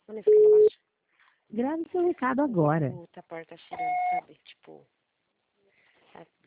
Mano, fica baixo. Grave seu recado agora. Puta, a porta furando, sabe? Tipo,